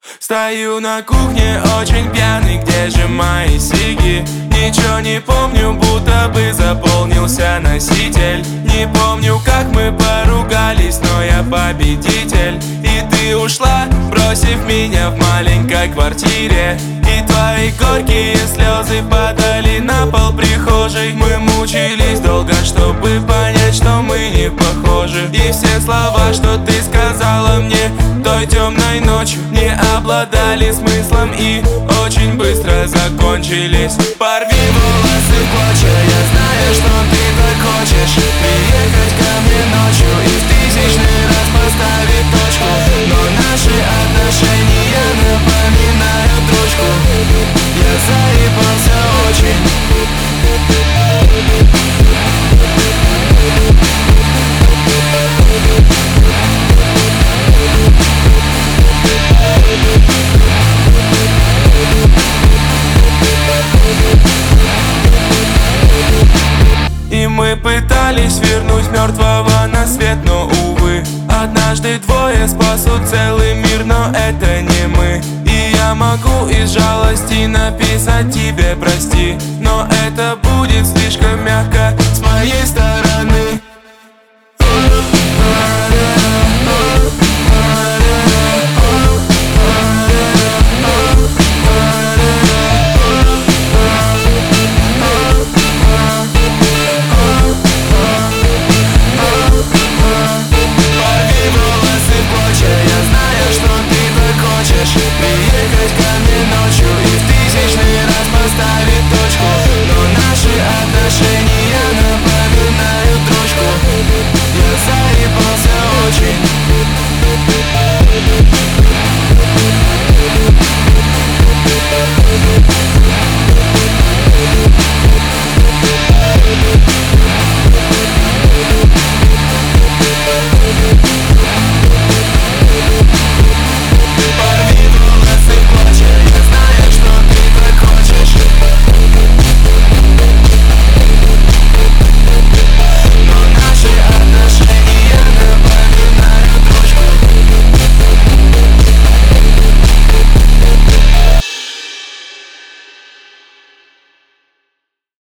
Стою на кухне очень пьяный, где же мои сиги? Ничего не помню, будто бы заполнился носитель. Не помню, как мы поругались, но я победитель. И ты ушла, бросив меня в маленькой квартире. И твои горькие слезы падали на пол прихожей. Мы мучились долго, чтобы понять, что мы не похожи. И все слова, что ты сказала мне той темной ночью, не обладали смыслом и очень быстро закончились. Порви волосы в клочья, я знаю, что ты так хочешь приехать ко мне ночью и в тысячный раз поставить точку. Но наши отношения напоминают дрочку. Я заебался очень. И мы пытались вернуть мертвого на свет, но увы, однажды двое спасут целый мир, но это не мы. И я могу из жалости написать тебе прости, но это будет слишком мягко с моей стороны.